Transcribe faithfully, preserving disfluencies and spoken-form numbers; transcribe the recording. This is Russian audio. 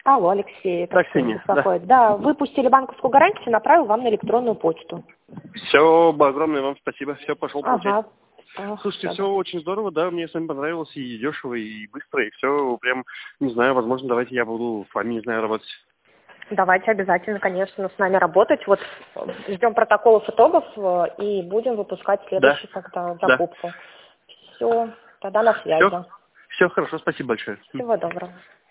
Алло, Алексей, это Так, Ксения, беспокоит. Да. да, выпустили банковскую гарантию, направил вам на электронную почту. Все, огромное вам спасибо. Все, пошел Ага. получать. Ах, Слушайте, да. все очень здорово, да, мне с вами понравилось, и дешево, и быстро, и все прям, не знаю, возможно, давайте я буду с вами, не знаю, работать. Давайте обязательно, конечно, с нами работать. Вот ждем протоколов итогов э, и будем выпускать Да, следующую тогда да. закупку. Все, тогда на Все, связи. все хорошо, спасибо большое. Всего доброго.